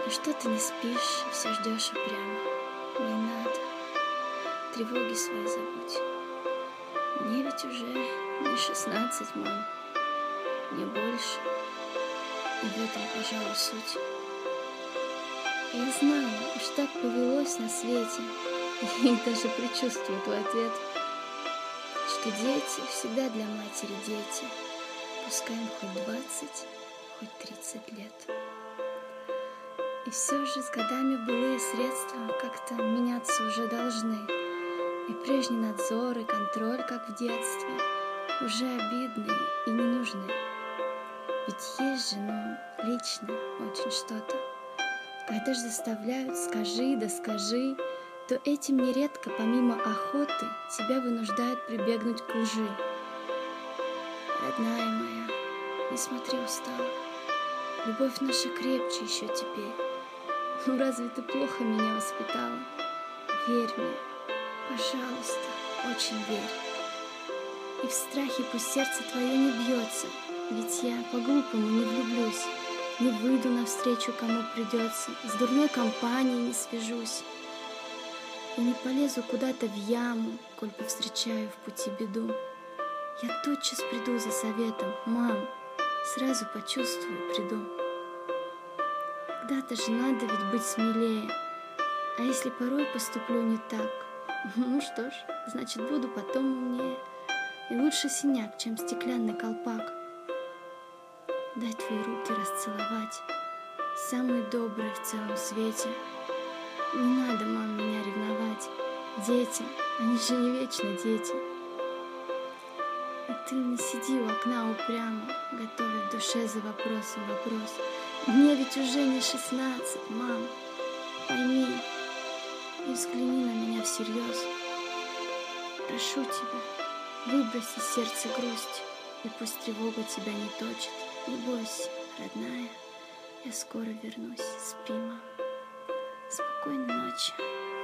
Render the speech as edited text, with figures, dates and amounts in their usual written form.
Ну что ты не спишь, все ждешь упрямо? Не надо, тревоги свои забудь. Мне ведь уже не 16, мам, не больше. И в этом, пожалуй, суть. Я знала, уж так повелось на свете, и даже предчувствую твой ответ, что дети всегда для матери дети, пускай им хоть 20, хоть 30 лет. И все же с годами былые средства как-то меняться уже должны. И прежний надзор и контроль, как в детстве, уже обидны и не нужны. Ведь есть же, лично очень что-то. Когда же заставляют «скажи, да скажи», то этим нередко, помимо охоты, тебя вынуждают прибегнуть к лжи. Родная моя, не смотри устала, любовь наша крепче еще теперь. Разве ты плохо меня воспитала? Верь мне, пожалуйста, очень верь. И в страхе пусть сердце твое не бьется, ведь я по-глупому не влюблюсь, не выйду навстречу, кому придется, с дурной компанией не свяжусь. И не полезу куда-то в яму, коль повстречаю в пути беду. Я тотчас приду за советом, мам, сразу почувствую, приду. Когда-то же надо ведь быть смелее, а если порой поступлю не так, ну что ж, значит буду потом умнее. И лучше синяк, чем стеклянный колпак. Дай твои руки расцеловать, самые добрые в целом свете. Не надо, мам, меня ревновать. Дети, они же не вечно дети. И ты не сиди у окна упрямо, готовя в душе за вопросом вопрос. Мне ведь уже не 16, мам, пойми и взгляни на меня всерьез. Прошу тебя, выбрось из сердца грусть, и пусть тревога тебя не точит. Не бойся, родная, я скоро вернусь. Спи, мам. Спокойной ночи.